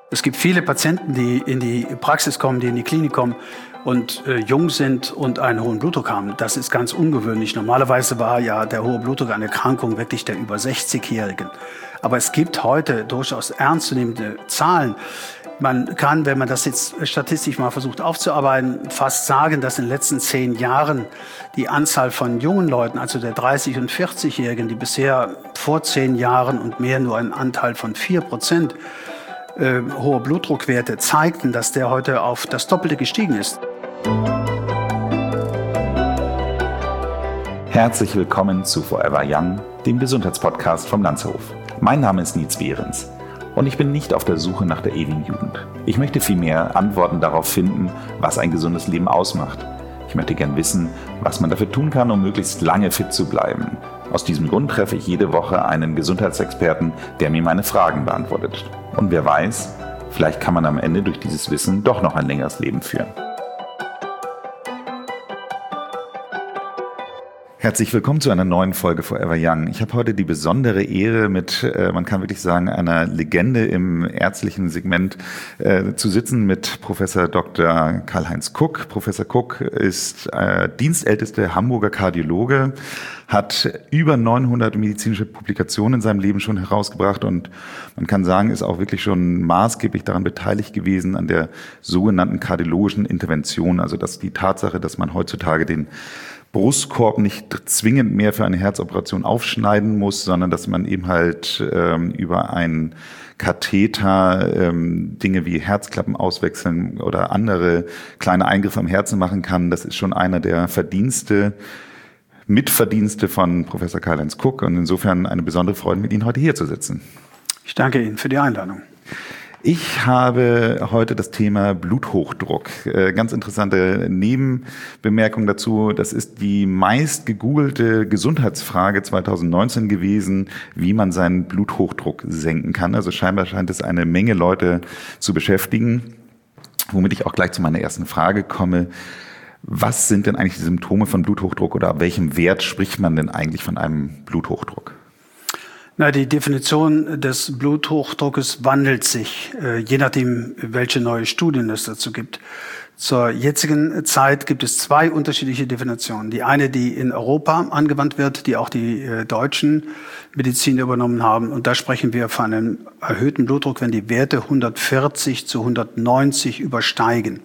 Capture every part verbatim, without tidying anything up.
Es gibt viele Patienten, die in die Praxis kommen, die in die Klinik kommen und äh, jung sind und einen hohen Blutdruck haben. Das ist ganz ungewöhnlich. Normalerweise war ja der hohe Blutdruck eine Erkrankung wirklich der über sechzigjährigen. Aber es gibt heute durchaus ernstzunehmende Zahlen. Man kann, wenn man das jetzt statistisch mal versucht aufzuarbeiten, fast sagen, dass in den letzten zehn Jahren die Anzahl von jungen Leuten, also der dreißig- und vierzigjährigen, die bisher vor zehn Jahren und mehr nur einen Anteil von vier Prozent äh, hohe Blutdruckwerte zeigten, dass der heute auf das Doppelte gestiegen ist. Herzlich willkommen zu Forever Young, dem Gesundheitspodcast vom Lanzerhof. Mein Name ist Nietz Behrens. Und ich bin nicht auf der Suche nach der ewigen Jugend. Ich möchte vielmehr Antworten darauf finden, was ein gesundes Leben ausmacht. Ich möchte gern wissen, was man dafür tun kann, um möglichst lange fit zu bleiben. Aus diesem Grund treffe ich jede Woche einen Gesundheitsexperten, der mir meine Fragen beantwortet. Und wer weiß, vielleicht kann man am Ende durch dieses Wissen doch noch ein längeres Leben führen. Herzlich willkommen zu einer neuen Folge Forever Young. Ich habe heute die besondere Ehre, mit, äh, man kann wirklich sagen, einer Legende im ärztlichen Segment äh, zu sitzen, mit Professor Doktor Karl-Heinz Kuck. Professor Kuck ist äh, dienstältester Hamburger Kardiologe, hat über neunhundert medizinische Publikationen in seinem Leben schon herausgebracht und man kann sagen, ist auch wirklich schon maßgeblich daran beteiligt gewesen an der sogenannten kardiologischen Intervention, also dass die Tatsache, dass man heutzutage den Brustkorb nicht zwingend mehr für eine Herzoperation aufschneiden muss, sondern dass man eben halt ähm, über einen Katheter ähm, Dinge wie Herzklappen auswechseln oder andere kleine Eingriffe am Herzen machen kann. Das ist schon einer der Verdienste, Mitverdienste von Professor Karl-Heinz Kuck und insofern eine besondere Freude, mit Ihnen heute hier zu sitzen. Ich danke Ihnen für die Einladung. Ich habe heute das Thema Bluthochdruck. Äh, ganz interessante Nebenbemerkung dazu. Das ist die meist gegoogelte Gesundheitsfrage zweitausendneunzehn gewesen, wie man seinen Bluthochdruck senken kann. Also scheinbar scheint es eine Menge Leute zu beschäftigen, womit ich auch gleich zu meiner ersten Frage komme. Was sind denn eigentlich die Symptome von Bluthochdruck oder ab welchem Wert spricht man denn eigentlich von einem Bluthochdruck? Na, die Definition des Bluthochdruckes wandelt sich, äh, je nachdem, welche neue Studien es dazu gibt. Zur jetzigen Zeit gibt es zwei unterschiedliche Definitionen. Die eine, die in Europa angewandt wird, die auch die äh, deutschen Mediziner übernommen haben. Und da sprechen wir von einem erhöhten Blutdruck, wenn die Werte hundertvierzig zu hundertneunzig übersteigen.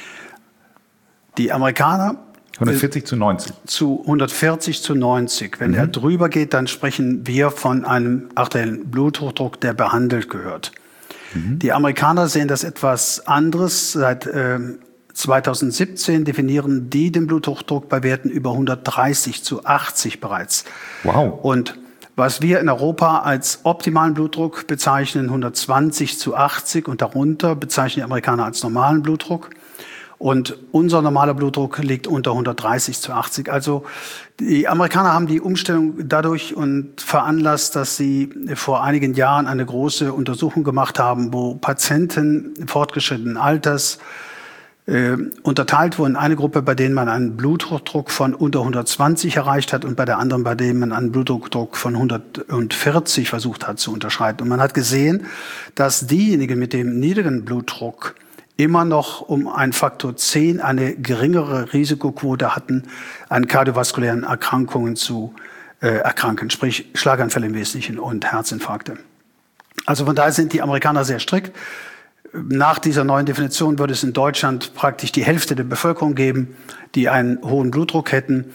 Die Amerikaner hundertvierzig zu neunzig. Zu hundertvierzig zu neunzig. Wenn mhm. er drüber geht, dann sprechen wir von einem arteriellen Bluthochdruck, der behandelt gehört. Mhm. Die Amerikaner sehen das etwas anderes. Seit äh, zweitausendsiebzehn definieren die den Bluthochdruck bei Werten über hundertdreißig zu achtzig bereits. Wow. Und was wir in Europa als optimalen Blutdruck bezeichnen, hundertzwanzig zu achtzig und darunter bezeichnen die Amerikaner als normalen Blutdruck. Und unser normaler Blutdruck liegt unter hundertdreißig zu achtzig. Also die Amerikaner haben die Umstellung dadurch und veranlasst, dass sie vor einigen Jahren eine große Untersuchung gemacht haben, wo Patienten fortgeschrittenen Alters äh, unterteilt wurden. Eine Gruppe, bei denen man einen Bluthochdruck von unter hundertzwanzig erreicht hat und bei der anderen, bei denen man einen Blutdruck von hundertvierzig versucht hat zu unterscheiden. Und man hat gesehen, dass diejenigen mit dem niedrigen Blutdruck immer noch um einen Faktor zehn eine geringere Risikoquote hatten, an kardiovaskulären Erkrankungen zu äh, erkranken, sprich Schlaganfälle im Wesentlichen und Herzinfarkte. Also von daher sind die Amerikaner sehr strikt. Nach dieser neuen Definition würde es in Deutschland praktisch die Hälfte der Bevölkerung geben, die einen hohen Blutdruck hätten.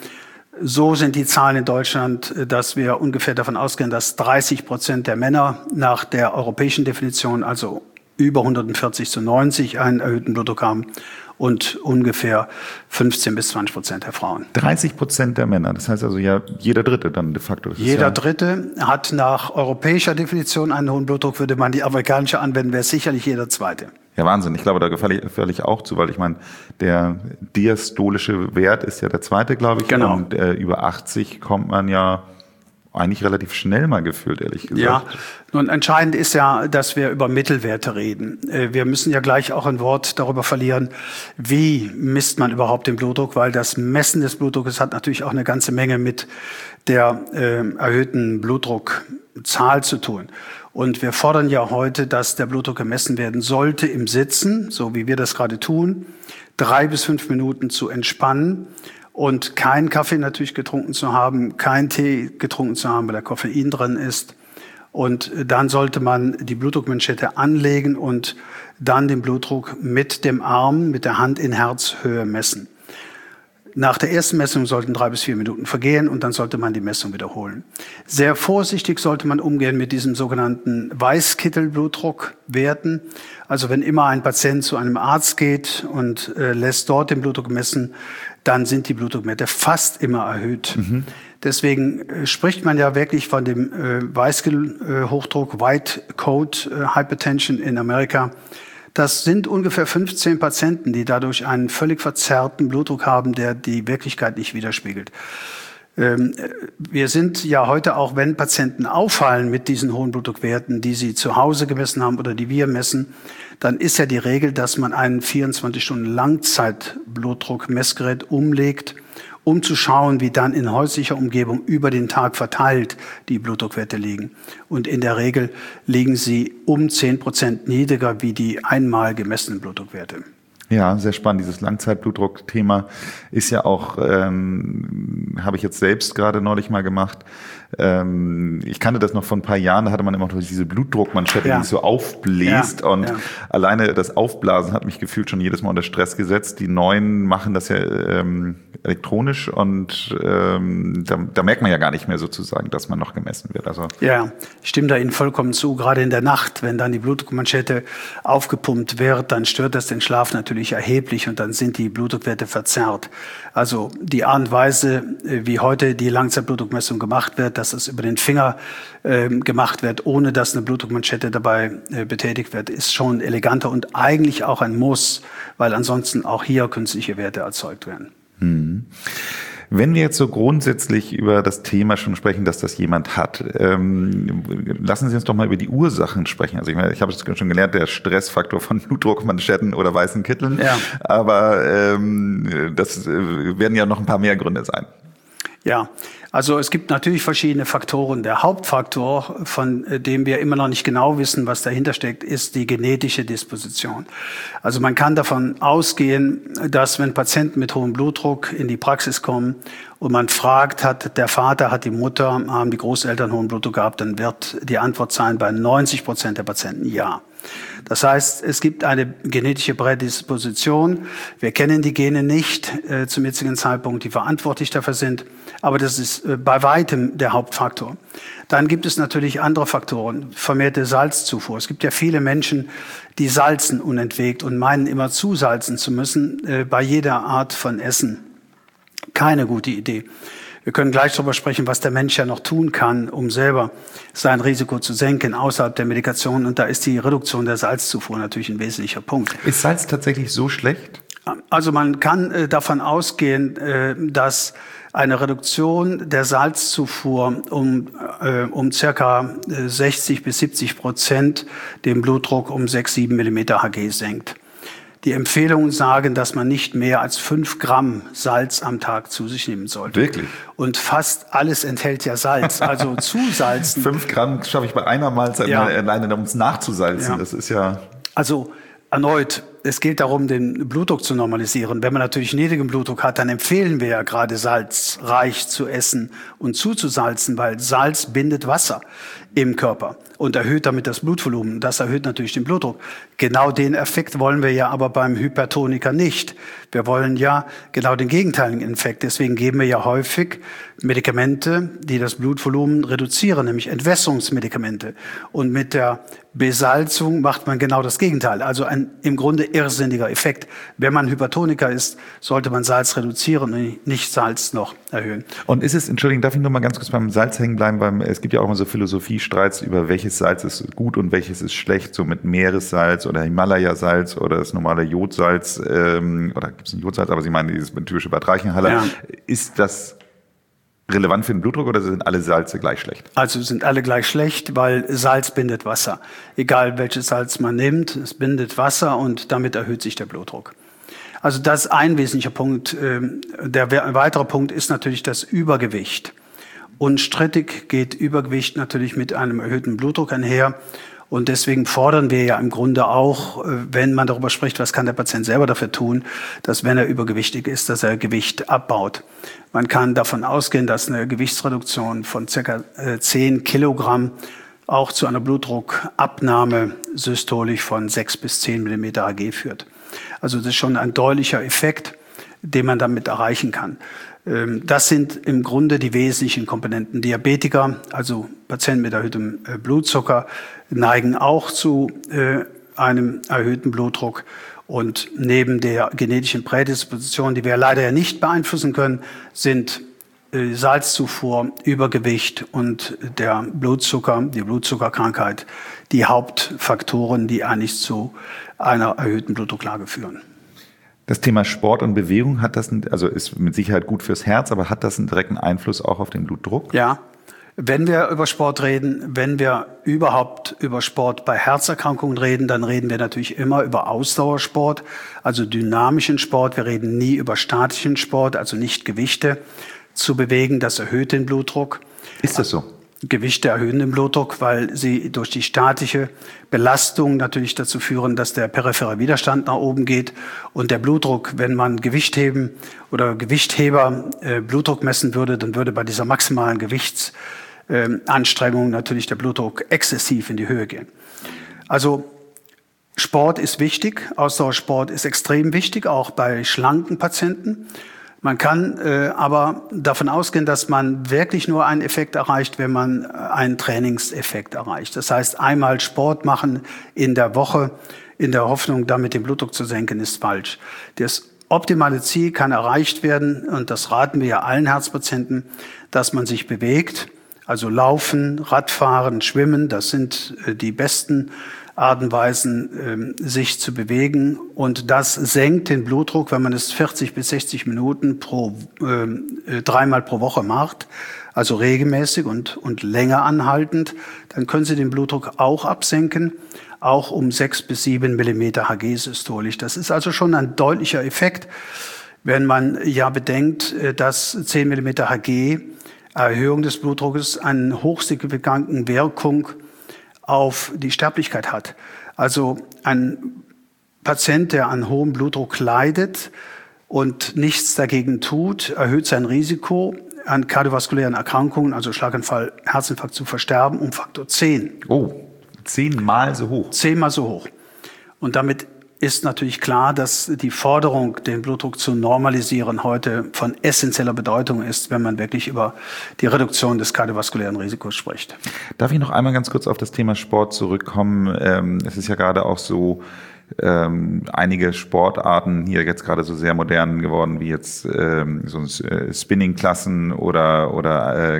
So sind die Zahlen in Deutschland, dass wir ungefähr davon ausgehen, dass dreißig Prozent der Männer nach der europäischen Definition, also über hundertvierzig zu neunzig einen erhöhten Blutdruck haben und ungefähr fünfzehn bis zwanzig Prozent der Frauen. dreißig Prozent der Männer, das heißt also ja jeder Dritte dann de facto. Das jeder ist ja Dritte hat nach europäischer Definition einen hohen Blutdruck, würde man die amerikanische anwenden, wäre es sicherlich jeder Zweite. Ja, Wahnsinn. Ich glaube, da gefalle ich, gefalle ich auch zu, weil ich meine, der diastolische Wert ist ja der zweite, glaube ich. Genau. Und äh, über achtzig kommt man ja eigentlich relativ schnell mal gefühlt, ehrlich gesagt. Ja, nun entscheidend ist ja, dass wir über Mittelwerte reden. Wir müssen ja gleich auch ein Wort darüber verlieren, wie misst man überhaupt den Blutdruck, weil das Messen des Blutdruckes hat natürlich auch eine ganze Menge mit der äh, erhöhten Blutdruck Zahl zu tun. Und wir fordern ja heute, dass der Blutdruck gemessen werden sollte im Sitzen, so wie wir das gerade tun, drei bis fünf Minuten zu entspannen und keinen Kaffee natürlich getrunken zu haben, keinen Tee getrunken zu haben, weil da Koffein drin ist. Und dann sollte man die Blutdruckmanschette anlegen und dann den Blutdruck mit dem Arm, mit der Hand in Herzhöhe messen. Nach der ersten Messung sollten drei bis vier Minuten vergehen und dann sollte man die Messung wiederholen. Sehr vorsichtig sollte man umgehen mit diesem sogenannten Weißkittelblutdruckwerten. Also wenn immer ein Patient zu einem Arzt geht und äh, lässt dort den Blutdruck messen, dann sind die Blutdruckwerte fast immer erhöht. Mhm. Deswegen äh, spricht man ja wirklich von dem äh, Weißkittel-Hochdruck, White Coat äh, Hypertension in Amerika. Das sind ungefähr fünfzehn Patienten, die dadurch einen völlig verzerrten Blutdruck haben, der die Wirklichkeit nicht widerspiegelt. Ähm, wir sind ja heute auch, wenn Patienten auffallen mit diesen hohen Blutdruckwerten, die sie zu Hause gemessen haben oder die wir messen, dann ist ja die Regel, dass man ein vierundzwanzig Stunden Langzeitblutdruck-Messgerät umlegt, um zu schauen, wie dann in häuslicher Umgebung über den Tag verteilt die Blutdruckwerte liegen. Und in der Regel liegen sie um zehn Prozent niedriger wie die einmal gemessenen Blutdruckwerte. Ja, sehr spannend. Dieses Langzeitblutdruck-Thema ist ja auch, ähm, habe ich jetzt selbst gerade neulich mal gemacht. Ähm, ich kannte das noch vor ein paar Jahren, da hatte man immer noch diese Blutdruckmanschette, ja. die so aufbläst. Ja, und ja. alleine das Aufblasen hat mich gefühlt schon jedes Mal unter Stress gesetzt. Die Neuen machen das ja ähm, elektronisch und ähm, da, da merkt man ja gar nicht mehr sozusagen, dass man noch gemessen wird. Also ja, ich stimme da Ihnen vollkommen zu. Gerade in der Nacht, wenn dann die Blutdruckmanschette aufgepumpt wird, dann stört das den Schlaf natürlich erheblich und dann sind die Blutdruckwerte verzerrt. Also die Art und Weise, wie heute die Langzeitblutdruckmessung gemacht wird, dass es über den Finger äh, gemacht wird, ohne dass eine Blutdruckmanschette dabei äh, betätigt wird, ist schon eleganter und eigentlich auch ein Muss, weil ansonsten auch hier künstliche Werte erzeugt werden. Hm. Wenn wir jetzt so grundsätzlich über das Thema schon sprechen, dass das jemand hat, ähm, lassen Sie uns doch mal über die Ursachen sprechen. Also ich meine, ich habe es schon gelernt, der Stressfaktor von Blutdruckmanschetten oder weißen Kitteln, ja. aber ähm, das werden ja noch ein paar mehr Gründe sein. Ja, also es gibt natürlich verschiedene Faktoren. Der Hauptfaktor, von dem wir immer noch nicht genau wissen, was dahinter steckt, ist die genetische Disposition. Also man kann davon ausgehen, dass wenn Patienten mit hohem Blutdruck in die Praxis kommen und man fragt, hat der Vater, hat die Mutter, haben die Großeltern hohen Blutdruck gehabt, dann wird die Antwort sein bei neunzig Prozent der Patienten ja. Das heißt, es gibt eine genetische Prädisposition. Wir kennen die Gene nicht äh, zum jetzigen Zeitpunkt, die verantwortlich dafür sind. Aber das ist äh, bei weitem der Hauptfaktor. Dann gibt es natürlich andere Faktoren, vermehrte Salzzufuhr. Es gibt ja viele Menschen, die salzen unentwegt und meinen immer zusalzen zu müssen äh, bei jeder Art von Essen. Keine gute Idee. Wir können gleich darüber sprechen, was der Mensch ja noch tun kann, um selber sein Risiko zu senken außerhalb der Medikation. Und da ist die Reduktion der Salzzufuhr natürlich ein wesentlicher Punkt. Ist Salz tatsächlich so schlecht? Also man kann äh, davon ausgehen, äh, dass eine Reduktion der Salzzufuhr um, äh, um circa sechzig bis siebzig Prozent den Blutdruck um sechs, sieben Millimeter Hg senkt. Die Empfehlungen sagen, dass man nicht mehr als fünf Gramm Salz am Tag zu sich nehmen sollte. Wirklich? Und fast alles enthält ja Salz. Also zusalzen. Fünf Gramm schaffe ich bei einer Mahlzeit ja. alleine, um es nachzusalzen. Ja. Das ist ja... Also erneut, es geht darum, den Blutdruck zu normalisieren. Wenn man natürlich niedrigen Blutdruck hat, dann empfehlen wir ja gerade salzreich zu essen und zuzusalzen, weil Salz bindet Wasser im Körper und erhöht damit das Blutvolumen. Das erhöht natürlich den Blutdruck. Genau den Effekt wollen wir ja aber beim Hypertoniker nicht. Wir wollen ja genau den gegenteiligen Effekt. Deswegen geben wir ja häufig Medikamente, die das Blutvolumen reduzieren, nämlich Entwässerungsmedikamente. Und mit der Besalzung macht man genau das Gegenteil. Also ein im Grunde irrsinniger Effekt. Wenn man Hypertoniker ist, sollte man Salz reduzieren und nicht Salz noch erhöhen. Und ist es, Entschuldigung, darf ich noch mal ganz kurz beim Salz hängen bleiben, weil es gibt ja auch immer so Philosophiestreits über welches Salz ist gut und welches ist schlecht, so mit Meeressalz oder Himalaya-Salz oder das normale Jodsalz, ähm, oder gibt es ein Jodsalz, aber Sie meinen dieses typische Bad Reichenhaller. Ja. Ist das relevant für den Blutdruck oder sind alle Salze gleich schlecht? Also sind alle gleich schlecht, weil Salz bindet Wasser. Egal welches Salz man nimmt, es bindet Wasser und damit erhöht sich der Blutdruck. Also das ist ein wesentlicher Punkt. Der weitere Punkt ist natürlich das Übergewicht. Unstrittig geht Übergewicht natürlich mit einem erhöhten Blutdruck einher. Und deswegen fordern wir ja im Grunde auch, wenn man darüber spricht, was kann der Patient selber dafür tun, dass wenn er übergewichtig ist, dass er Gewicht abbaut. Man kann davon ausgehen, dass eine Gewichtsreduktion von ca. zehn Kilogramm auch zu einer Blutdruckabnahme systolisch von sechs bis zehn Millimeter Hg führt. Also das ist schon ein deutlicher Effekt, den man damit erreichen kann. Das sind im Grunde die wesentlichen Komponenten. Diabetiker, also Patienten mit erhöhtem Blutzucker, neigen auch zu einem erhöhten Blutdruck. Und neben der genetischen Prädisposition, die wir leider ja nicht beeinflussen können, sind Salzzufuhr, Übergewicht und der Blutzucker, die Blutzuckerkrankheit, die Hauptfaktoren, die eigentlich zu einer erhöhten Blutdrucklage führen. Das Thema Sport und Bewegung hat das, also ist mit Sicherheit gut fürs Herz, aber hat das einen direkten Einfluss auch auf den Blutdruck? Ja, wenn wir über Sport reden, wenn wir überhaupt über Sport bei Herzerkrankungen reden, dann reden wir natürlich immer über Ausdauersport, also dynamischen Sport. Wir reden nie über statischen Sport, also nicht Gewichte zu bewegen. Das erhöht den Blutdruck. Ist das so? Gewichte erhöhen den Blutdruck, weil sie durch die statische Belastung natürlich dazu führen, dass der periphere Widerstand nach oben geht und der Blutdruck, wenn man Gewichtheben oder Gewichtheber äh, Blutdruck messen würde, dann würde bei dieser maximalen Gewichtsanstrengung äh, natürlich der Blutdruck exzessiv in die Höhe gehen. Also Sport ist wichtig, Ausdauersport ist extrem wichtig, auch bei schlanken Patienten. Man kann äh, aber davon ausgehen, dass man wirklich nur einen Effekt erreicht, wenn man einen Trainingseffekt erreicht. Das heißt, einmal Sport machen in der Woche in der Hoffnung, damit den Blutdruck zu senken, ist falsch. Das optimale Ziel kann erreicht werden, und das raten wir ja allen Herzpatienten, dass man sich bewegt, also Laufen, Radfahren, Schwimmen, das sind äh, die besten Arten und Weisen, sich zu bewegen. Und das senkt den Blutdruck, wenn man es vierzig bis sechzig Minuten pro, äh, dreimal pro Woche macht, also regelmäßig und, und länger anhaltend. Dann können Sie den Blutdruck auch absenken, auch um sechs bis sieben Millimeter Hg systolisch. Das ist also schon ein deutlicher Effekt, wenn man ja bedenkt, dass zehn Millimeter Hg Erhöhung des Blutdruckes eine hochsignifikante Wirkung auf die Sterblichkeit hat. Also ein Patient, der an hohem Blutdruck leidet und nichts dagegen tut, erhöht sein Risiko, an kardiovaskulären Erkrankungen, also Schlaganfall, Herzinfarkt, zu versterben, um Faktor zehn. Oh, zehnmal so hoch. Zehnmal so hoch. Und damit ist natürlich klar, dass die Forderung, den Blutdruck zu normalisieren, heute von essentieller Bedeutung ist, wenn man wirklich über die Reduktion des kardiovaskulären Risikos spricht. Darf ich noch einmal ganz kurz auf das Thema Sport zurückkommen? Ähm, es ist ja gerade auch so, ähm, einige Sportarten hier jetzt gerade so sehr modern geworden, wie jetzt ähm, so äh, Spinning-Klassen oder oder äh,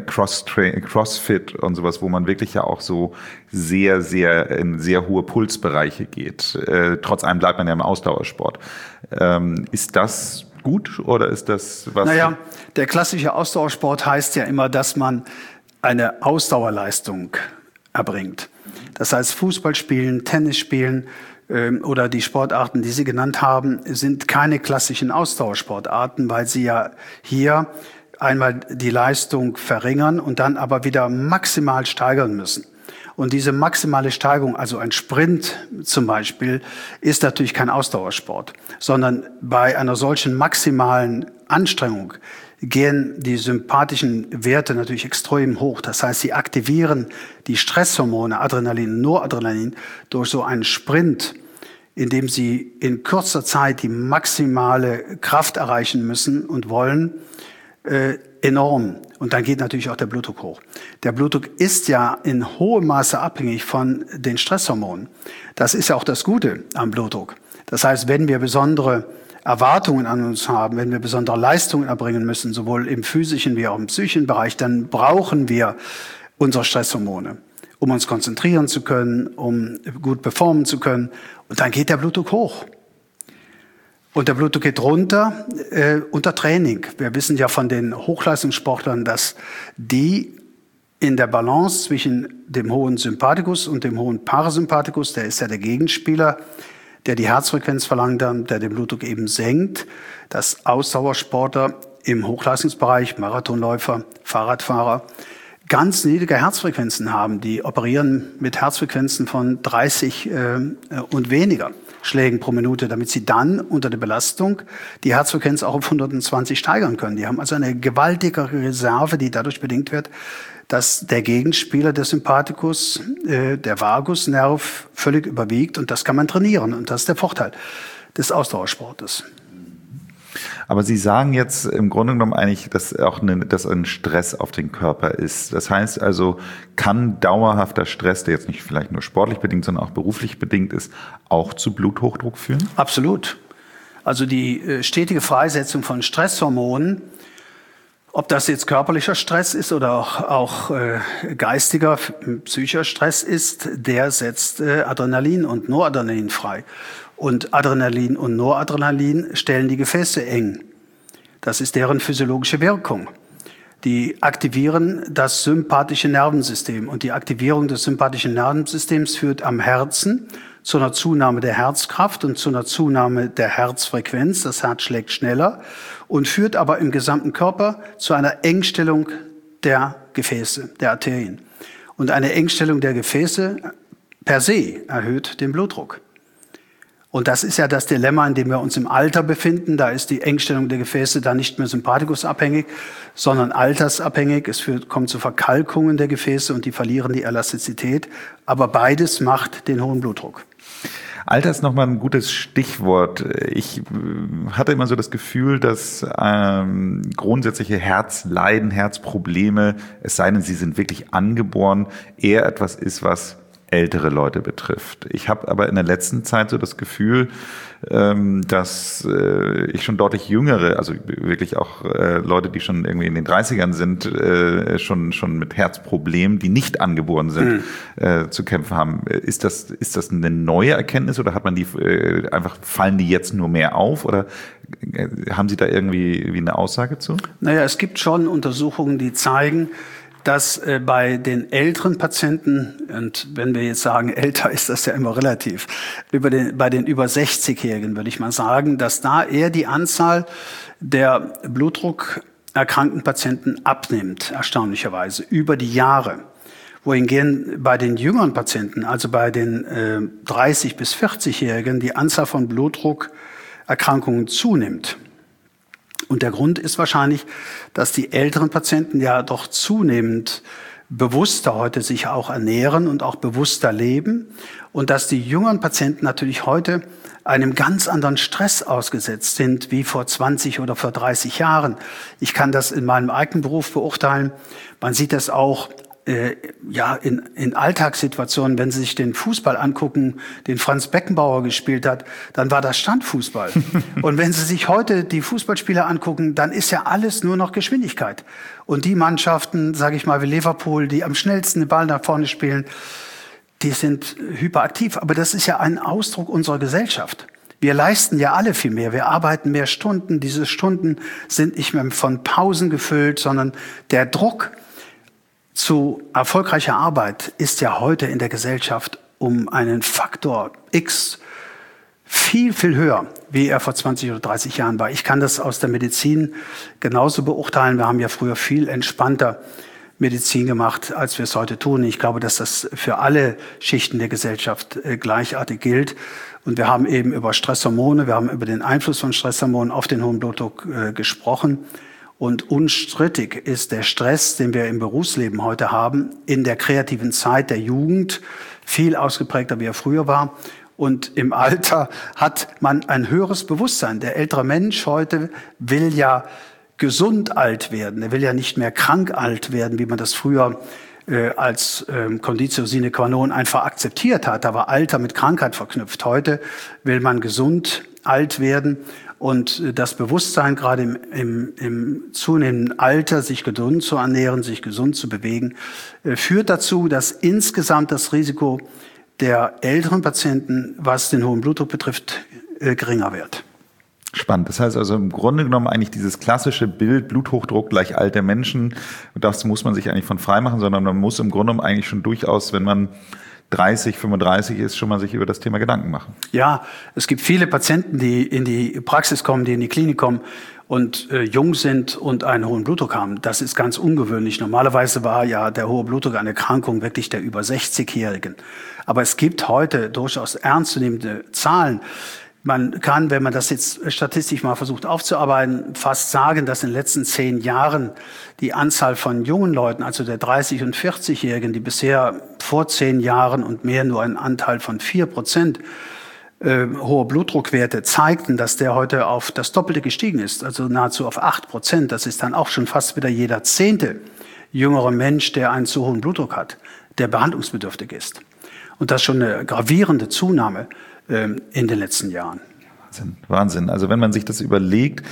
Crossfit und sowas, wo man wirklich ja auch so sehr, sehr in sehr hohe Pulsbereiche geht. Äh, trotz allem bleibt man ja im Ausdauersport. Ähm, ist das gut oder ist das was? Naja, der klassische Ausdauersport heißt ja immer, dass man eine Ausdauerleistung erbringt. Das heißt, Fußball spielen, Tennis spielen, oder die Sportarten, die Sie genannt haben, sind keine klassischen Ausdauersportarten, weil sie ja hier einmal die Leistung verringern und dann aber wieder maximal steigern müssen. Und diese maximale Steigerung, also ein Sprint zum Beispiel, ist natürlich kein Ausdauersport, sondern bei einer solchen maximalen Anstrengung gehen die sympathischen Werte natürlich extrem hoch. Das heißt, sie aktivieren die Stresshormone, Adrenalin, Noradrenalin, durch so einen Sprint, in dem sie in kurzer Zeit die maximale Kraft erreichen müssen und wollen, äh, enorm. Und dann geht natürlich auch der Blutdruck hoch. Der Blutdruck ist ja in hohem Maße abhängig von den Stresshormonen. Das ist ja auch das Gute am Blutdruck. Das heißt, wenn wir besondere Erwartungen an uns haben, wenn wir besondere Leistungen erbringen müssen, sowohl im physischen wie auch im psychischen Bereich, dann brauchen wir unsere Stresshormone, um uns konzentrieren zu können, um gut performen zu können. Und dann geht der Blutdruck hoch. Und der Blutdruck geht runter äh, unter Training. Wir wissen ja von den Hochleistungssportlern, dass die in der Balance zwischen dem hohen Sympathikus und dem hohen Parasympathikus, der ist ja der Gegenspieler, der die Herzfrequenz verlangsamt, der den Blutdruck eben senkt, dass Ausdauersportler im Hochleistungsbereich, Marathonläufer, Fahrradfahrer, ganz niedrige Herzfrequenzen haben. Die operieren mit Herzfrequenzen von dreißig äh, und weniger Schlägen pro Minute, damit sie dann unter der Belastung die Herzfrequenz auch auf hundertzwanzig steigern können. Die haben also eine gewaltige Reserve, die dadurch bedingt wird, dass der Gegenspieler des Sympathikus, äh, der Vagusnerv, völlig überwiegt. Und das kann man trainieren. Und das ist der Vorteil des Ausdauersportes. Aber Sie sagen jetzt im Grunde genommen eigentlich, dass auch eine, dass ein Stress auf den Körper ist. Das heißt also, kann dauerhafter Stress, der jetzt nicht vielleicht nur sportlich bedingt, sondern auch beruflich bedingt ist, auch zu Bluthochdruck führen? Absolut. Also die äh, stetige Freisetzung von Stresshormonen, ob das jetzt körperlicher Stress ist oder auch, auch äh, geistiger, psychischer Stress ist, der setzt äh, Adrenalin und Noradrenalin frei. Und Adrenalin und Noradrenalin stellen die Gefäße eng. Das ist deren physiologische Wirkung. Die aktivieren das sympathische Nervensystem. Und die Aktivierung des sympathischen Nervensystems führt am Herzen zu einer Zunahme der Herzkraft und zu einer Zunahme der Herzfrequenz. Das Herz schlägt schneller und führt aber im gesamten Körper zu einer Engstellung der Gefäße, der Arterien. Und eine Engstellung der Gefäße per se erhöht den Blutdruck. Und das ist ja das Dilemma, in dem wir uns im Alter befinden. Da ist die Engstellung der Gefäße dann nicht mehr sympathikusabhängig, sondern altersabhängig. Es führt, kommt zu Verkalkungen der Gefäße und die verlieren die Elastizität. Aber beides macht den hohen Blutdruck. Alter ist nochmal ein gutes Stichwort. Ich hatte immer so das Gefühl, dass ähm, grundsätzliche Herzleiden, Herzprobleme, es sei denn, sie sind wirklich angeboren, eher etwas ist, was ältere Leute betrifft. Ich habe aber in der letzten Zeit so das Gefühl, ähm, dass äh, ich schon deutlich jüngere, also wirklich auch äh, Leute, die schon irgendwie in den dreißigern sind, äh, schon schon mit Herzproblemen, die nicht angeboren sind, mhm. äh, zu kämpfen haben. Ist das ist das eine neue Erkenntnis oder hat man die äh, einfach fallen die jetzt nur mehr auf oder äh, haben Sie da irgendwie wie eine Aussage zu? Naja, es gibt schon Untersuchungen, die zeigen, dass äh, bei den älteren Patienten, und wenn wir jetzt sagen, älter ist das ja immer relativ, über den, bei den über sechzigjährigen würde ich mal sagen, dass da eher die Anzahl der blutdruckerkrankten Patienten abnimmt, erstaunlicherweise, über die Jahre. Wohingegen bei den jüngeren Patienten, also bei den äh, dreißig- bis vierzigjährigen, die Anzahl von Blutdruckerkrankungen zunimmt. Und der Grund ist wahrscheinlich, dass die älteren Patienten ja doch zunehmend bewusster heute sich auch ernähren und auch bewusster leben und dass die jüngeren Patienten natürlich heute einem ganz anderen Stress ausgesetzt sind wie vor zwanzig oder vor dreißig Jahren. Ich kann das in meinem eigenen Beruf beurteilen. Man sieht das auch Äh, ja, in, in Alltagssituationen, wenn Sie sich den Fußball angucken, den Franz Beckenbauer gespielt hat, dann war das Standfußball. Und wenn Sie sich heute die Fußballspieler angucken, dann ist ja alles nur noch Geschwindigkeit. Und die Mannschaften, sage ich mal, wie Liverpool, die am schnellsten den Ball nach vorne spielen, die sind hyperaktiv. Aber das ist ja ein Ausdruck unserer Gesellschaft. Wir leisten ja alle viel mehr. Wir arbeiten mehr Stunden. Diese Stunden sind nicht mehr von Pausen gefüllt, sondern der Druck zu erfolgreicher Arbeit ist ja heute in der Gesellschaft um einen Faktor X viel, viel höher, wie er vor zwanzig oder dreißig Jahren war. Ich kann das aus der Medizin genauso beurteilen. Wir haben ja früher viel entspannter Medizin gemacht, als wir es heute tun. Ich glaube, dass das für alle Schichten der Gesellschaft gleichartig gilt. Und wir haben eben über Stresshormone, wir haben über den Einfluss von Stresshormonen auf den hohen Blutdruck äh, gesprochen. Und unstrittig ist der Stress, den wir im Berufsleben heute haben, in der kreativen Zeit der Jugend viel ausgeprägter, wie er früher war. Und im Alter hat man ein höheres Bewusstsein. Der ältere Mensch heute will ja gesund alt werden. Er will ja nicht mehr krank alt werden, wie man das früher äh, als ähm, Conditio sine qua non einfach akzeptiert hat. Da war Alter mit Krankheit verknüpft. Heute will man gesund alt werden. Und das Bewusstsein, gerade im, im, im zunehmenden Alter, sich gesund zu ernähren, sich gesund zu bewegen, äh, führt dazu, dass insgesamt das Risiko der älteren Patienten, was den hohen Blutdruck betrifft, äh, geringer wird. Spannend. Das heißt also im Grunde genommen eigentlich dieses klassische Bild, Bluthochdruck gleich alte Menschen, das muss man sich eigentlich von frei machen, sondern man muss im Grunde genommen eigentlich schon durchaus, wenn man dreißig, fünfunddreißig ist, schon mal sich über das Thema Gedanken machen. Ja, es gibt viele Patienten, die in die Praxis kommen, die in die Klinik kommen und äh, jung sind und einen hohen Blutdruck haben. Das ist ganz ungewöhnlich. Normalerweise war ja der hohe Blutdruck eine Erkrankung wirklich der über sechzigjährigen. Aber es gibt heute durchaus ernstzunehmende Zahlen. Man kann, wenn man das jetzt statistisch mal versucht aufzuarbeiten, fast sagen, dass in den letzten zehn Jahren die Anzahl von jungen Leuten, also der dreißig- und vierzigjährigen, die bisher vor zehn Jahren und mehr nur einen Anteil von vier Prozent äh, hohe Blutdruckwerte zeigten, dass der heute auf das Doppelte gestiegen ist, also nahezu auf acht Prozent. Das ist dann auch schon fast wieder jeder zehnte jüngere Mensch, der einen zu hohen Blutdruck hat, der behandlungsbedürftig ist. Und das ist schon eine gravierende Zunahme in den letzten Jahren. Wahnsinn, Wahnsinn. Also wenn man sich das überlegt,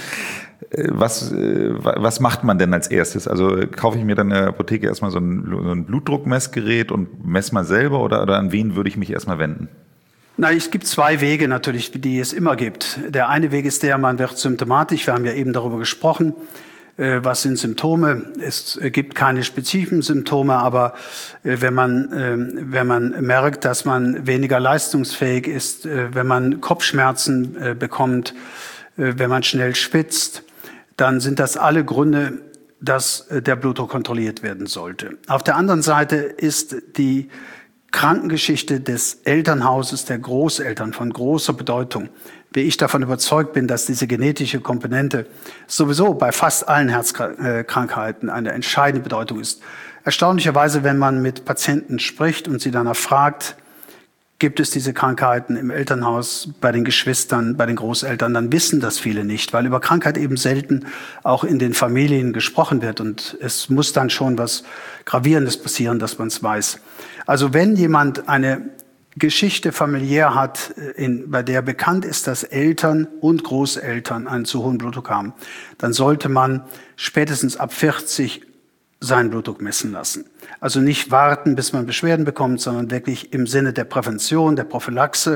was, was macht man denn als erstes? Also kaufe ich mir dann in der Apotheke erstmal so ein, so ein Blutdruckmessgerät und messe mal selber oder, oder an wen würde ich mich erstmal wenden? Na, es gibt zwei Wege natürlich, die es immer gibt. Der eine Weg ist der, man wird symptomatisch. Wir haben ja eben darüber gesprochen. Was sind Symptome? Es gibt keine spezifischen Symptome, aber wenn man, wenn man merkt, dass man weniger leistungsfähig ist, wenn man Kopfschmerzen bekommt, wenn man schnell schwitzt, dann sind das alle Gründe, dass der Blutdruck kontrolliert werden sollte. Auf der anderen Seite ist die Krankengeschichte des Elternhauses, der Großeltern von großer Bedeutung. Wie ich davon überzeugt bin, dass diese genetische Komponente sowieso bei fast allen Herzkrankheiten eine entscheidende Bedeutung ist. Erstaunlicherweise, wenn man mit Patienten spricht und sie danach fragt, gibt es diese Krankheiten im Elternhaus, bei den Geschwistern, bei den Großeltern, dann wissen das viele nicht, weil über Krankheit eben selten auch in den Familien gesprochen wird. Und es muss dann schon was Gravierendes passieren, dass man es weiß. Also wenn jemand eine Geschichte familiär hat, in, bei der bekannt ist, dass Eltern und Großeltern einen zu hohen Blutdruck haben, dann sollte man spätestens ab vierzig seinen Blutdruck messen lassen. Also nicht warten, bis man Beschwerden bekommt, sondern wirklich im Sinne der Prävention, der Prophylaxe,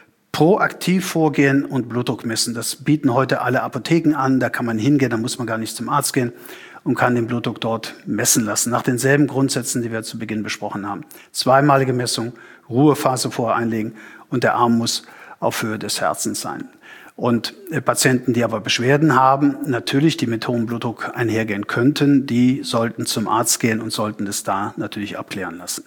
proaktiv vorgehen und Blutdruck messen. Das bieten heute alle Apotheken an, da kann man hingehen, da muss man gar nicht zum Arzt gehen und kann den Blutdruck dort messen lassen, nach denselben Grundsätzen, die wir zu Beginn besprochen haben. Zweimalige Messung, Ruhephase vorher einlegen und der Arm muss auf Höhe des Herzens sein. Und Patienten, die aber Beschwerden haben, natürlich die mit hohem Blutdruck einhergehen könnten, die sollten zum Arzt gehen und sollten das da natürlich abklären lassen.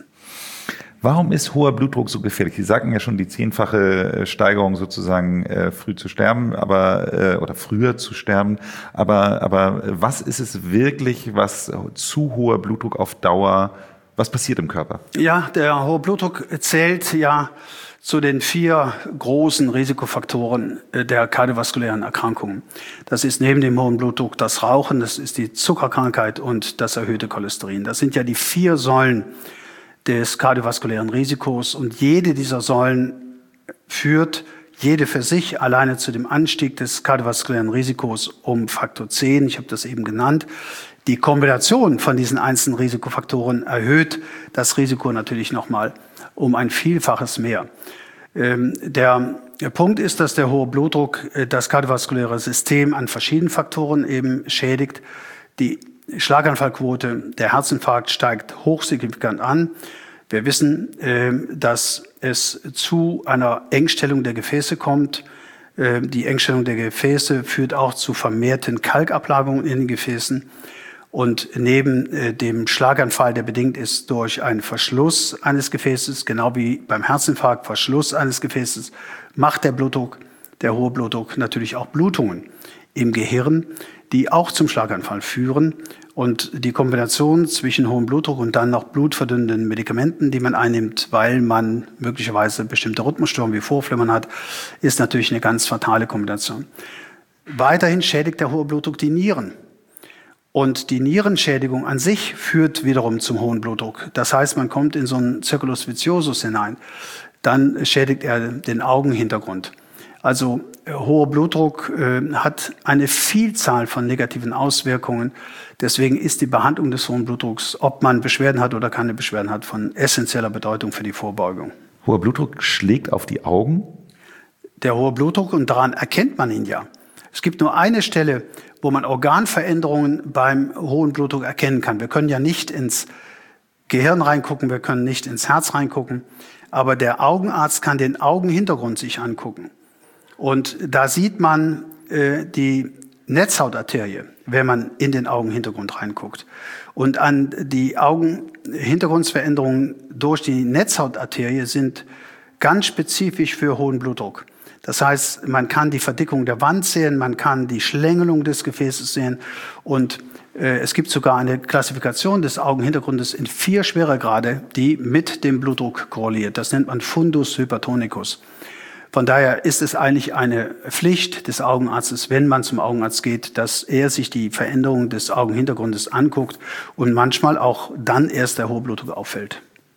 Warum ist hoher Blutdruck so gefährlich? Sie sagten ja schon die zehnfache Steigerung sozusagen äh, früh zu sterben, aber äh, oder früher zu sterben. Aber aber was ist es wirklich, was zu hoher Blutdruck auf Dauer? Was passiert im Körper? Ja, der hohe Blutdruck zählt ja zu den vier großen Risikofaktoren der kardiovaskulären Erkrankungen. Das ist neben dem hohen Blutdruck das Rauchen, das ist die Zuckerkrankheit und das erhöhte Cholesterin. Das sind ja die vier Säulen des kardiovaskulären Risikos und jede dieser Säulen führt jede für sich alleine zu dem Anstieg des kardiovaskulären Risikos um Faktor zehn. Ich habe das eben genannt. Die Kombination von diesen einzelnen Risikofaktoren erhöht das Risiko natürlich nochmal um ein Vielfaches mehr. Ähm, der, der Punkt ist, dass der hohe Blutdruck äh, das kardiovaskuläre System an verschiedenen Faktoren eben schädigt. Die Schlaganfallquote, der Herzinfarkt steigt hochsignifikant an. Wir wissen, äh, dass es zu einer Engstellung der Gefäße kommt. Äh, die Engstellung der Gefäße führt auch zu vermehrten Kalkablagerungen in den Gefäßen. Und neben äh, dem Schlaganfall, der bedingt ist durch einen Verschluss eines Gefäßes, genau wie beim Herzinfarkt Verschluss eines Gefäßes, macht der Blutdruck, der hohe Blutdruck natürlich auch Blutungen im Gehirn, die auch zum Schlaganfall führen. Und die Kombination zwischen hohem Blutdruck und dann noch blutverdünnenden Medikamenten, die man einnimmt, weil man möglicherweise bestimmte Rhythmusstörungen wie Vorflimmern hat, ist natürlich eine ganz fatale Kombination. Weiterhin schädigt der hohe Blutdruck die Nieren. Und die Nierenschädigung an sich führt wiederum zum hohen Blutdruck. Das heißt, man kommt in so einen Circulus viciosus hinein. Dann schädigt er den Augenhintergrund. Also äh, hoher Blutdruck äh, hat eine Vielzahl von negativen Auswirkungen. Deswegen ist die Behandlung des hohen Blutdrucks, ob man Beschwerden hat oder keine Beschwerden hat, von essentieller Bedeutung für die Vorbeugung. Hoher Blutdruck schlägt auf die Augen? Der hohe Blutdruck, und daran erkennt man ihn ja. Es gibt nur eine Stelle, wo man Organveränderungen beim hohen Blutdruck erkennen kann. Wir können ja nicht ins Gehirn reingucken, wir können nicht ins Herz reingucken. Aber der Augenarzt kann den Augenhintergrund sich angucken. Und da sieht man äh, die Netzhautarterie, wenn man in den Augenhintergrund reinguckt. Und an die Augenhintergrundsveränderungen durch die Netzhautarterie sind ganz spezifisch für hohen Blutdruck. Das heißt, man kann die Verdickung der Wand sehen, man kann die Schlängelung des Gefäßes sehen und äh, es gibt sogar eine Klassifikation des Augenhintergrundes in vier Schweregrade, die mit dem Blutdruck korreliert. Das nennt man Fundus hypertonicus. Von daher ist es eigentlich eine Pflicht des Augenarztes, wenn man zum Augenarzt geht, dass er sich die Veränderung des Augenhintergrundes anguckt und manchmal auch dann erst der hohe Blutdruck auffällt.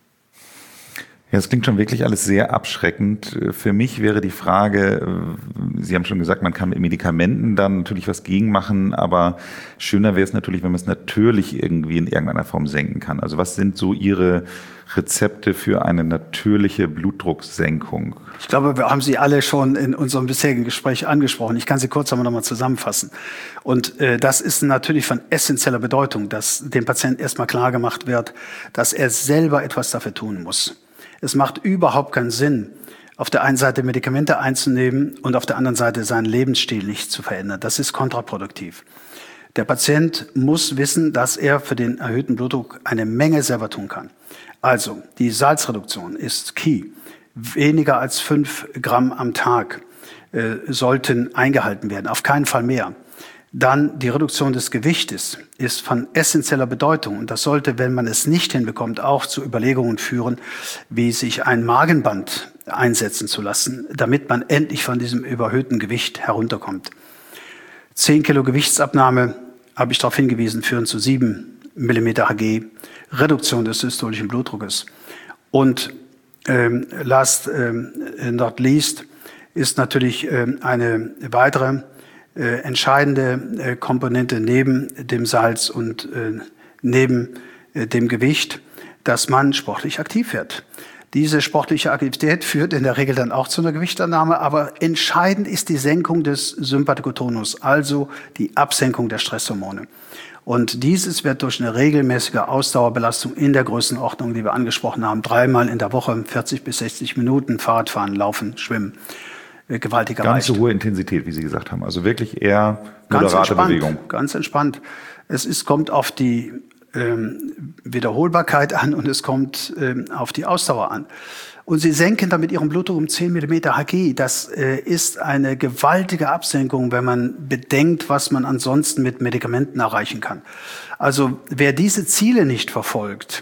Ja, das klingt schon wirklich alles sehr abschreckend. Für mich wäre die Frage, Sie haben schon gesagt, man kann mit Medikamenten dann natürlich was gegen machen, aber schöner wäre es natürlich, wenn man es natürlich irgendwie in irgendeiner Form senken kann. Also was sind so Ihre Rezepte für eine natürliche Blutdrucksenkung? Ich glaube, wir haben sie alle schon in unserem bisherigen Gespräch angesprochen. Ich kann sie kurz aber noch mal zusammenfassen. Und äh, das ist natürlich von essentieller Bedeutung, dass dem Patienten erstmal klar gemacht wird, dass er selber etwas dafür tun muss. Es macht überhaupt keinen Sinn, auf der einen Seite Medikamente einzunehmen und auf der anderen Seite seinen Lebensstil nicht zu verändern. Das ist kontraproduktiv. Der Patient muss wissen, dass er für den erhöhten Blutdruck eine Menge selber tun kann. Also, die Salzreduktion ist key. Weniger als fünf Gramm am Tag äh, sollten eingehalten werden, auf keinen Fall mehr. Dann die Reduktion des Gewichtes ist von essentieller Bedeutung. Und das sollte, wenn man es nicht hinbekommt, auch zu Überlegungen führen, wie sich ein Magenband einsetzen zu lassen, damit man endlich von diesem überhöhten Gewicht herunterkommt. Zehn Kilo Gewichtsabnahme, habe ich darauf hingewiesen, führen zu sieben Millimeter Hg, Reduktion des systolischen Blutdruckes. Und ähm, last ähm, not least ist natürlich ähm, eine weitere Äh, entscheidende äh, Komponente neben dem Salz und äh, neben äh, dem Gewicht, dass man sportlich aktiv wird. Diese sportliche Aktivität führt in der Regel dann auch zu einer Gewichtannahme, aber entscheidend ist die Senkung des Sympathikotonus, also die Absenkung der Stresshormone. Und dieses wird durch eine regelmäßige Ausdauerbelastung in der Größenordnung, die wir angesprochen haben, dreimal in der Woche, vierzig bis sechzig Minuten, Fahrradfahren, Laufen, Schwimmen, gewaltig erreicht. Ganz hohe Intensität, wie Sie gesagt haben. Also wirklich eher moderate Bewegung. Ganz entspannt. Es ist, kommt auf die ähm, Wiederholbarkeit an und es kommt ähm, auf die Ausdauer an. Und Sie senken damit Ihren Blutdruck um zehn Millimeter Hg. Das äh, ist eine gewaltige Absenkung, wenn man bedenkt, was man ansonsten mit Medikamenten erreichen kann. Also wer diese Ziele nicht verfolgt,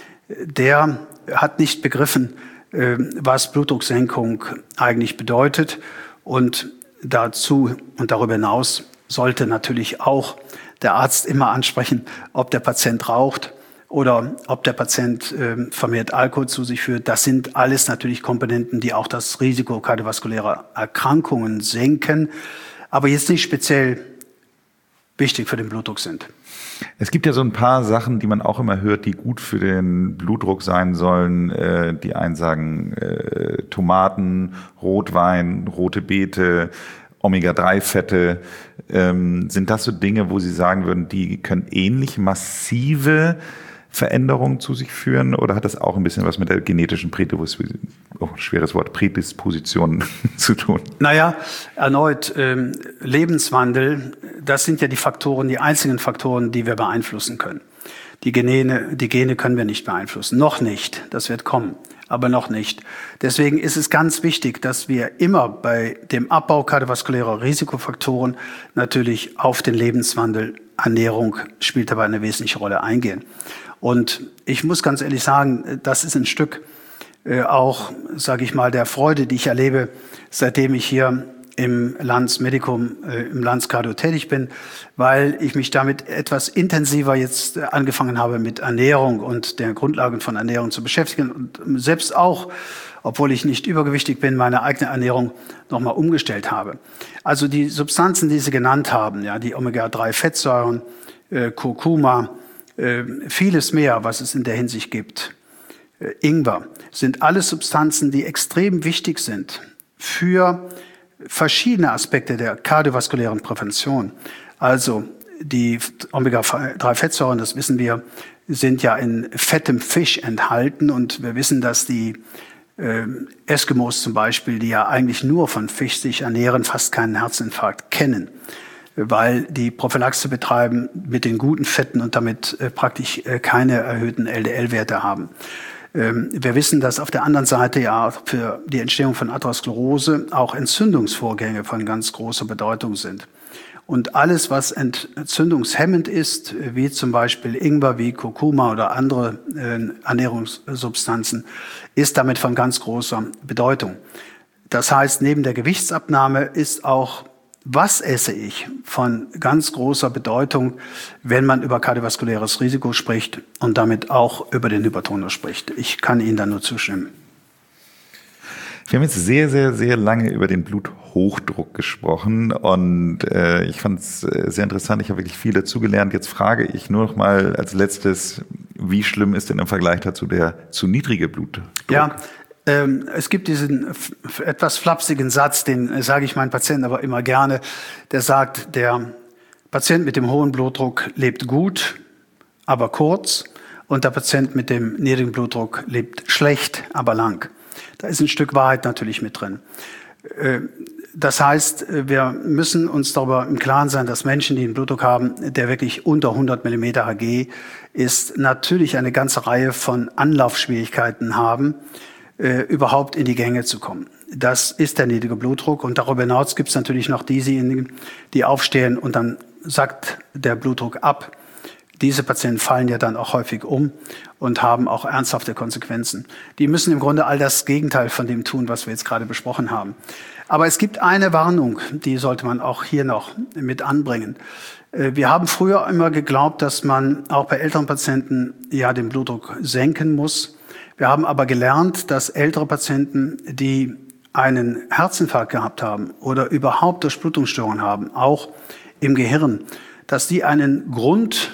der hat nicht begriffen, was Blutdrucksenkung eigentlich bedeutet. Und dazu und darüber hinaus sollte natürlich auch der Arzt immer ansprechen, ob der Patient raucht oder ob der Patient äh, vermehrt Alkohol zu sich führt. Das sind alles natürlich Komponenten, die auch das Risiko kardiovaskulärer Erkrankungen senken, aber jetzt nicht speziell wichtig für den Blutdruck sind. Es gibt ja so ein paar Sachen, die man auch immer hört, die gut für den Blutdruck sein sollen. Äh, die einen sagen äh, Tomaten, Rotwein, rote Beete, Omega drei Fette. Ähm, sind das so Dinge, wo Sie sagen würden, die können ähnlich massive Veränderungen zu sich führen? Oder hat das auch ein bisschen was mit der genetischen Prädisposition, oh, schweres Wort, Prädisposition zu tun? Naja, erneut, ähm, Lebenswandel, das sind ja die Faktoren, die einzigen Faktoren, die wir beeinflussen können. Die Gene, die Gene können wir nicht beeinflussen. Noch nicht. Das wird kommen. Aber noch nicht. Deswegen ist es ganz wichtig, dass wir immer bei dem Abbau kardiovaskulärer Risikofaktoren natürlich auf den Lebenswandel, Ernährung spielt dabei eine wesentliche Rolle, eingehen. Und ich muss ganz ehrlich sagen, das ist ein Stück äh, auch, sage ich mal, der Freude, die ich erlebe, seitdem ich hier im Lanz Medicum, äh, im Lanz Cardio tätig bin, weil ich mich damit etwas intensiver jetzt äh, angefangen habe, mit Ernährung und der Grundlagen von Ernährung zu beschäftigen und selbst auch, obwohl ich nicht übergewichtig bin, meine eigene Ernährung nochmal umgestellt habe. Also die Substanzen, die Sie genannt haben, ja, die Omega drei Fettsäuren, äh, Kurkuma, äh, vieles mehr, was es in der Hinsicht gibt, äh, Ingwer, sind alles Substanzen, die extrem wichtig sind für verschiedene Aspekte der kardiovaskulären Prävention. Also die Omega drei Fettsäuren, das wissen wir, sind ja in fettem Fisch enthalten. Und wir wissen, dass die äh, Eskimos zum Beispiel, die ja eigentlich nur von Fisch sich ernähren, fast keinen Herzinfarkt kennen, weil die Prophylaxe betreiben mit den guten Fetten und damit äh, praktisch äh, keine erhöhten L D L-Werte haben. Ähm, wir wissen, dass auf der anderen Seite ja für die Entstehung von Atherosklerose auch Entzündungsvorgänge von ganz großer Bedeutung sind. Und alles, was entzündungshemmend ist, wie zum Beispiel Ingwer, wie Kurkuma oder andere äh, Ernährungssubstanzen, ist damit von ganz großer Bedeutung. Das heißt, neben der Gewichtsabnahme ist auch, was esse ich, von ganz großer Bedeutung, wenn man über kardiovaskuläres Risiko spricht und damit auch über den Hypertonus spricht. Ich kann Ihnen da nur zustimmen. Wir haben jetzt sehr, sehr, sehr lange über den Bluthochdruck gesprochen und äh, ich fand es sehr interessant. Ich habe wirklich viel dazugelernt. Jetzt frage ich nur noch mal als letztes, wie schlimm ist denn im Vergleich dazu der zu niedrige Blutdruck? Ja, ähm, es gibt diesen etwas flapsigen Satz, den äh, sage ich meinen Patienten aber immer gerne. Der sagt, der Patient mit dem hohen Blutdruck lebt gut, aber kurz, und der Patient mit dem niedrigen Blutdruck lebt schlecht, aber lang. Da ist ein Stück Wahrheit natürlich mit drin. Das heißt, wir müssen uns darüber im Klaren sein, dass Menschen, die einen Blutdruck haben, der wirklich unter hundert Millimeter Hg ist, natürlich eine ganze Reihe von Anlaufschwierigkeiten haben, überhaupt in die Gänge zu kommen. Das ist der niedrige Blutdruck. Und darüber hinaus gibt es natürlich noch diejenigen, die aufstehen und dann sackt der Blutdruck ab. Diese Patienten fallen ja dann auch häufig um und haben auch ernsthafte Konsequenzen. Die müssen im Grunde all das Gegenteil von dem tun, was wir jetzt gerade besprochen haben. Aber es gibt eine Warnung, die sollte man auch hier noch mit anbringen. Wir haben früher immer geglaubt, dass man auch bei älteren Patienten ja den Blutdruck senken muss. Wir haben aber gelernt, dass ältere Patienten, die einen Herzinfarkt gehabt haben oder überhaupt Durchblutungsstörungen haben, auch im Gehirn, dass die einen Grund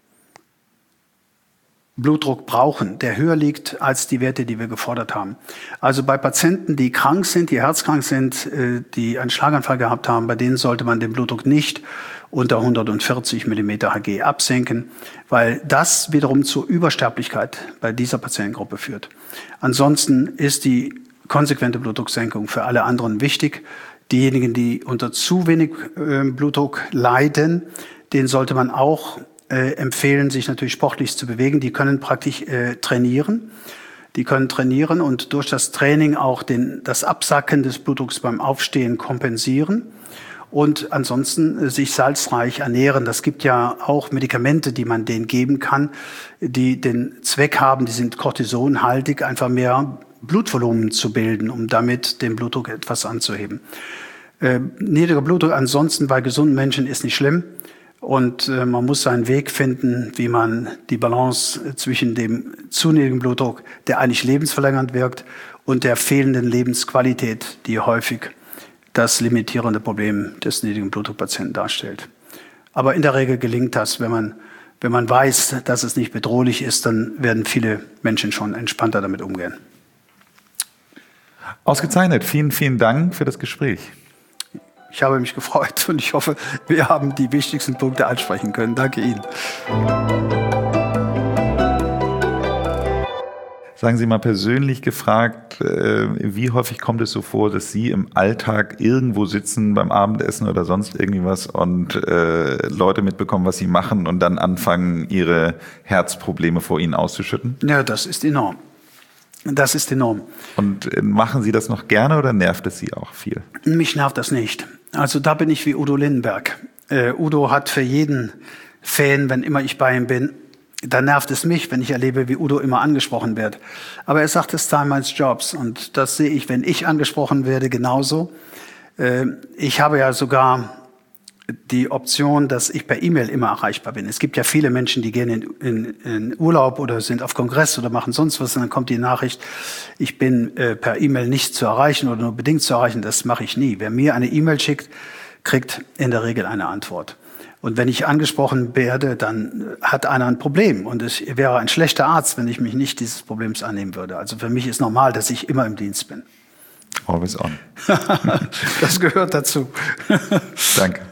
Blutdruck brauchen, der höher liegt als die Werte, die wir gefordert haben. Also bei Patienten, die krank sind, die herzkrank sind, die einen Schlaganfall gehabt haben, bei denen sollte man den Blutdruck nicht unter hundertvierzig Millimeter Hg absenken, weil das wiederum zur Übersterblichkeit bei dieser Patientengruppe führt. Ansonsten ist die konsequente Blutdrucksenkung für alle anderen wichtig. Diejenigen, die unter zu wenig Blutdruck leiden, denen sollte man auch Äh, empfehlen, sich natürlich sportlich zu bewegen. Die können praktisch äh, trainieren. Die können trainieren und durch das Training auch den, das Absacken des Blutdrucks beim Aufstehen kompensieren. Und ansonsten äh, sich salzreich ernähren. Das gibt ja auch Medikamente, die man denen geben kann, die den Zweck haben, die sind cortisonhaltig, einfach mehr Blutvolumen zu bilden, um damit den Blutdruck etwas anzuheben. Äh, niedriger Blutdruck ansonsten bei gesunden Menschen ist nicht schlimm. Und äh, man muss seinen Weg finden, wie man die Balance zwischen dem zu niedrigen Blutdruck, der eigentlich lebensverlängernd wirkt, und der fehlenden Lebensqualität, die häufig das limitierende Problem des niedrigen Blutdruckpatienten darstellt. Aber in der Regel gelingt das, wenn man, wenn man weiß, dass es nicht bedrohlich ist, dann werden viele Menschen schon entspannter damit umgehen. Ausgezeichnet. Vielen, vielen Dank für das Gespräch. Ich habe mich gefreut und ich hoffe, wir haben die wichtigsten Punkte ansprechen können. Danke Ihnen. Sagen Sie mal persönlich gefragt, wie häufig kommt es so vor, dass Sie im Alltag irgendwo sitzen beim Abendessen oder sonst irgendwie was und äh, Leute mitbekommen, was Sie machen und dann anfangen, ihre Herzprobleme vor Ihnen auszuschütten? Ja, das ist enorm. Das ist enorm. Und machen Sie das noch gerne oder nervt es Sie auch viel? Mich nervt das nicht. Also da bin ich wie Udo Lindenberg. Äh, Udo hat für jeden Fan, wenn immer ich bei ihm bin, dann nervt es mich, wenn ich erlebe, wie Udo immer angesprochen wird. Aber er sagt, es ist Teil meines Jobs. Und das sehe ich, wenn ich angesprochen werde, genauso. Äh, ich habe ja sogar die Option, dass ich per E-Mail immer erreichbar bin. Es gibt ja viele Menschen, die gehen in, in, in Urlaub oder sind auf Kongress oder machen sonst was und dann kommt die Nachricht, ich bin äh, per E-Mail nicht zu erreichen oder nur bedingt zu erreichen. Das mache ich nie. Wer mir eine E-Mail schickt, kriegt in der Regel eine Antwort. Und wenn ich angesprochen werde, dann hat einer ein Problem. Und es wäre ein schlechter Arzt, wenn ich mich nicht dieses Problems annehmen würde. Also für mich ist normal, dass ich immer im Dienst bin. Always on. Das gehört dazu. Danke.